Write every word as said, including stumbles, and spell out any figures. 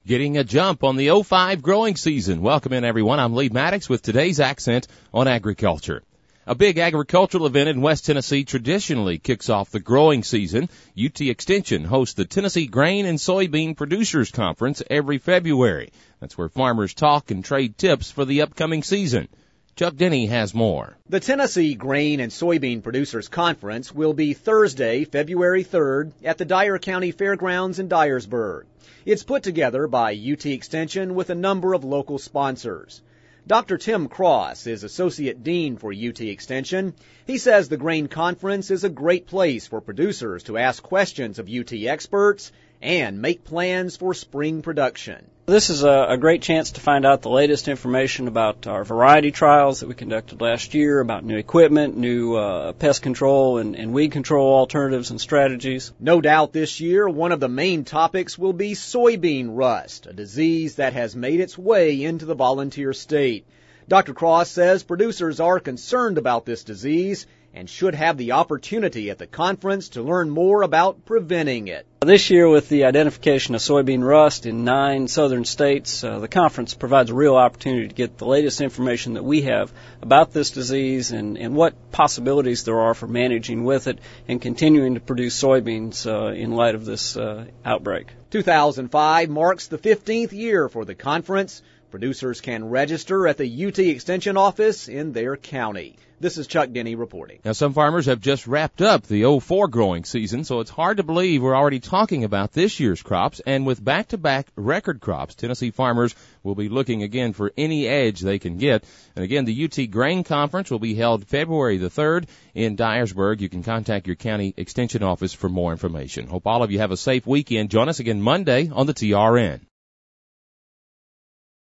Getting a jump on the oh five growing season. Welcome in, everyone. I'm Lee Maddox with today's accent on agriculture. A big agricultural event in West Tennessee traditionally kicks off the growing season. U T Extension hosts the Tennessee Grain and Soybean Producers Conference every February. That's where farmers talk and trade tips for the upcoming season. Chuck Denny has more. The Tennessee Grain and Soybean Producers Conference will be Thursday, February third at the Dyer County Fairgrounds in Dyersburg. It's put together by U T Extension with a number of local sponsors. Doctor Tim Cross is Associate Dean for U T Extension. He says the Grain Conference is a great place for producers to ask questions of U T experts and make plans for spring production. This is a, a great chance to find out the latest information about our variety trials that we conducted last year, about new equipment, new uh, pest control and, and weed control alternatives and strategies. No doubt this year one of the main topics will be soybean rust, a disease that has made its way into the volunteer state. Doctor Cross says producers are concerned about this disease and should have the opportunity at the conference to learn more about preventing it. This year, with the identification of soybean rust in nine southern states, uh, the conference provides a real opportunity to get the latest information that we have about this disease and, and what possibilities there are for managing with it and continuing to produce soybeans uh, in light of this uh, outbreak. two thousand five marks the fifteenth year for the conference. Producers can register at the U T Extension office in their county. This is Chuck Denny reporting. Now, some farmers have just wrapped up the oh four growing season, so it's hard to believe we're already talking about this year's crops. And with back-to-back record crops, Tennessee farmers will be looking again for any edge they can get. And again, the U T Grain Conference will be held February the third in Dyersburg. You can contact your county extension office for more information. Hope all of you have a safe weekend. Join us again Monday on the T R N.